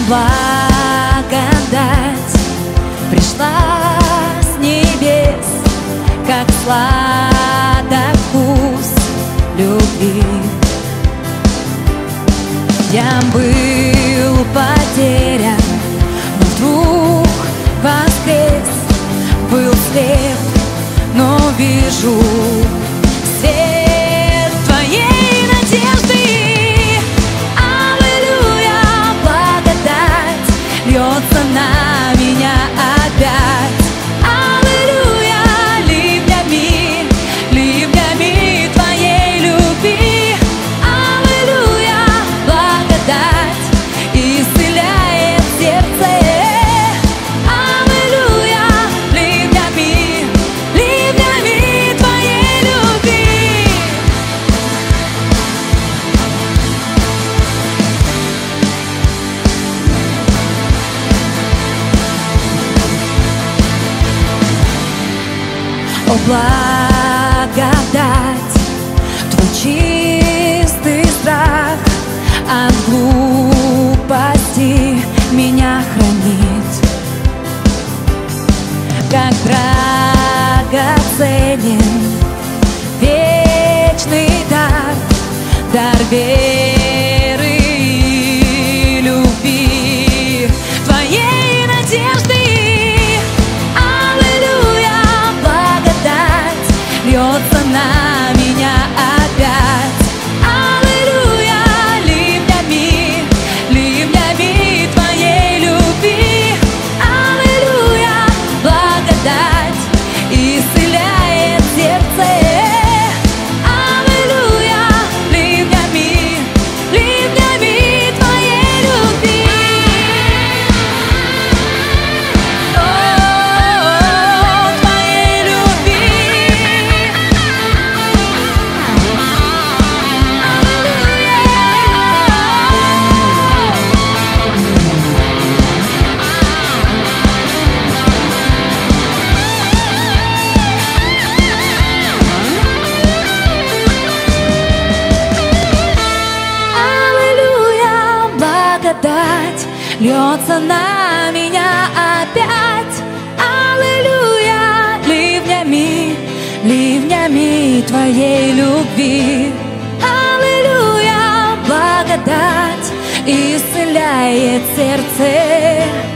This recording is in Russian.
благодать пришла с небес, как сладок вкус любви. Я был потерян, но вдруг воскрес, был слеп, но вижу свет твоей надежды. Аллилуйя, благодать льется на меня опять. Аллилуйя, ливнями твоей любви. Аллилуйя, благодать исцеляет сердце. Аллилуйя, ливнями твоей любви. О, благодать, твой чистый страх от глупости меня хранит, как драгоценен вечный дар, дар веры и любви, твоей надежды. Аллилуйя, благодать льется на меня опять. Аллилуйя, ливнями твоей любви. Аллилуйя, благодать исцеляет сердце. Аллилуйя, ливнями твоей любви. О, твоей любви. Аллилуйя, благодать льется на меня опять. Аллилуйя, ливнями твоей любви. Аллилуйя, благодать исцеляет сердце.